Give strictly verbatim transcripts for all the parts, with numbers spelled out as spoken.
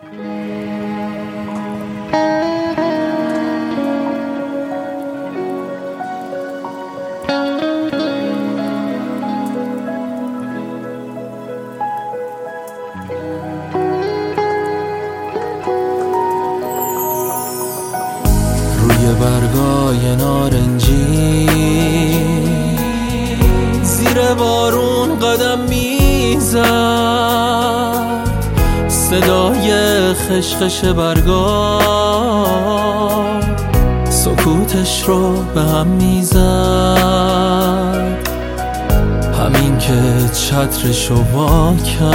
روی برگای نارنجی زیر بارون قدم میزد، صدای خشخش برگا سکوتش رو به هم میزد. همین که چترشو وا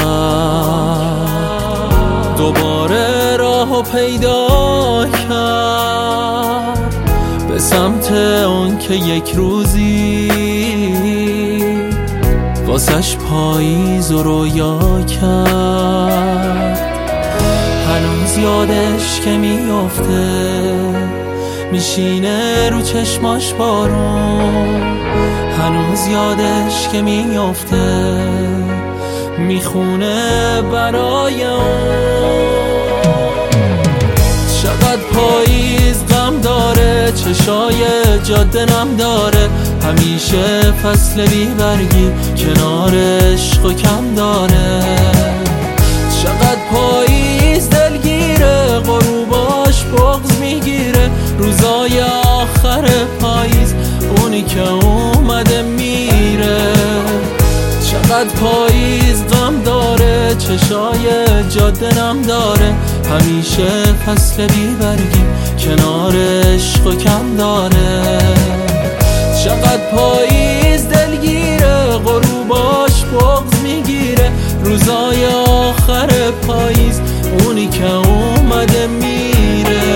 کرد دوباره راهو پیدا کرد به سمت اون که یک روزی واسش پاییز و رویا کرد. هنوز یادش که میافته میشینه رو چشماش بارون، هنوز یادش که میافته میخونه برای اون. چقدر پاییز غم داره، چشای جاده نم داره، همیشه فصل بی برگی کنار عشق و کم داره. چقدر پاییز دلگیره، غروباش بغض میگیره، روزای آخر پاییز اونی که اومده میره. چقدر پاییز غم داره، چشای جاده نم داره، همیشه فصل بی برگی کنار عشق و کم داره. چقدر پاییز دلگیره، غروباش بغض میگیره، روزای آخر پاییز اونی که اومده میره.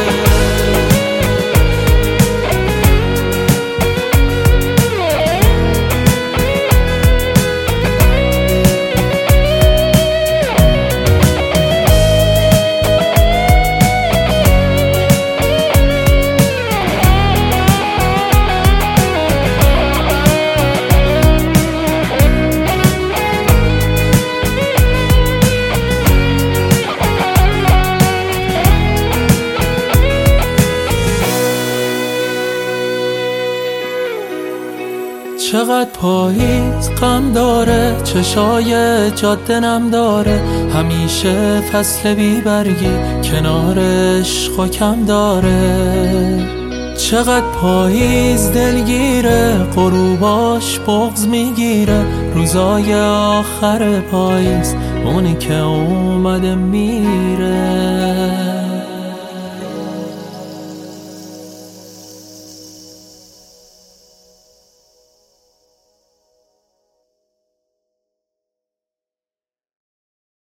چقدر پاییز غم داره، چشای جاده نم داره، همیشه فصل بی برگی کنار عشق و کم داره. چقدر پاییز دلگیره، غروباش بغض میگیره، روزای آخر پاییز اونی که اومده میره.